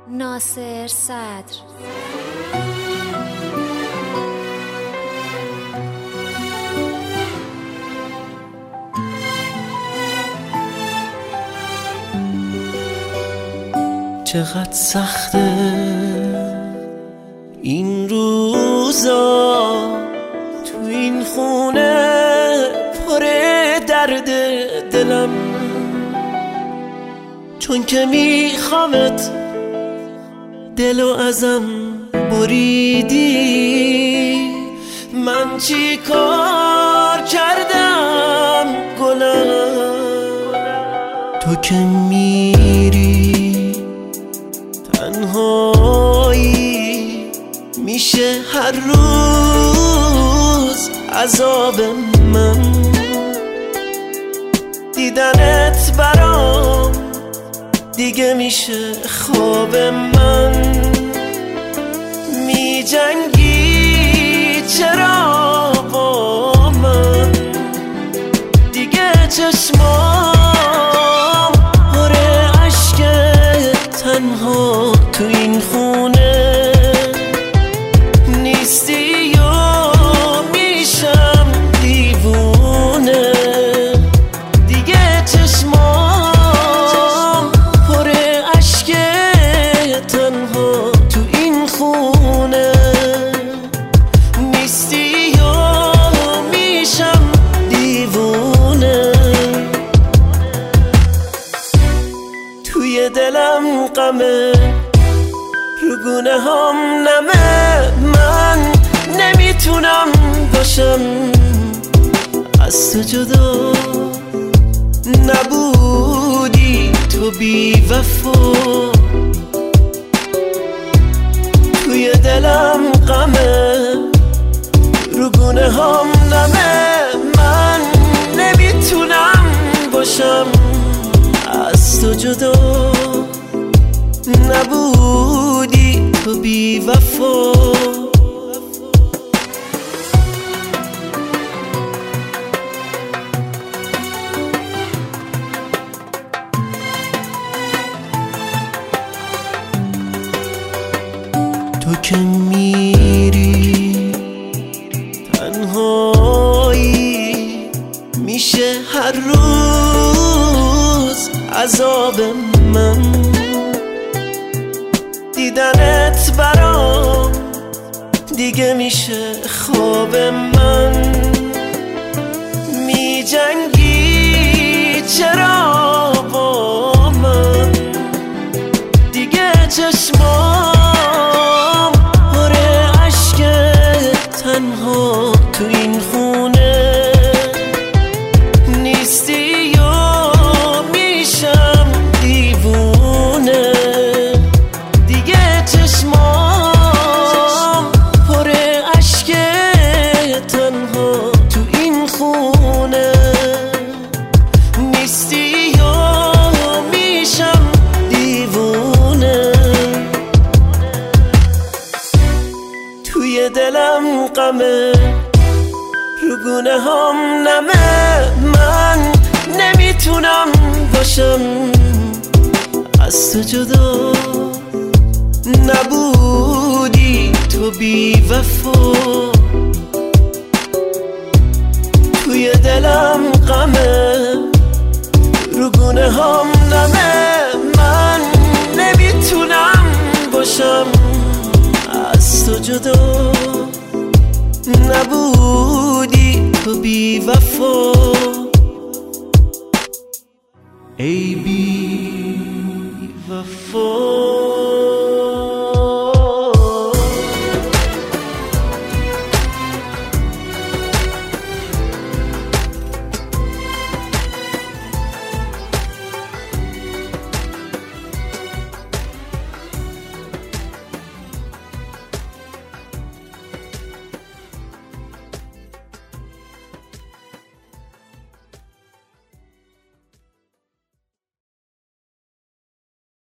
ناصر صدر. چقدر سخته این روزا تو این خونه پر درد دلم، چون که میخوامت دلو ازم بریدی. من چی کار کردم گلم؟ تو که میری تنهایی میشه هر روز عذاب من. دیدنت برام دیگه میشه خواب من. میجنگی چرا با من؟ دیگه چشمام پر اشک تنها تو این خونه نیستی و میشم دیوونه. دیگه چشمام پر اشک تنها تو این خونه نیستی و میشم دیوونه. توی دلم غمه، رو گونه هم نمه. من نمیتونم باشم از تو جدا. نبودی تو بی وفا. توی دلم غمه، رو گونه هم نمه. من نمیتونم باشم از تو جدا. نبودی تو بی وفا. تو که میری تنهایی میشه هر روز عذاب من. دیدنت برام دیگه میشه خواب من. میجنگی چرا با من؟ دیگه چشمام پر اشک تنها تو این خونه نیستی و میشم دیوونه. دیگه چشمام پر اشک تنها تو این خونه نیستی و میشم دیوونه. توی دلم غمه، رو گونه هم نمه. من نمیتونم باشم از تو جدا. نبودی تو بی وفا. توی دلم غمه، رو گونه هم نمه. من نمیتونم باشم از تو جدا. نبودی تو بی وفا. ای بی وفا.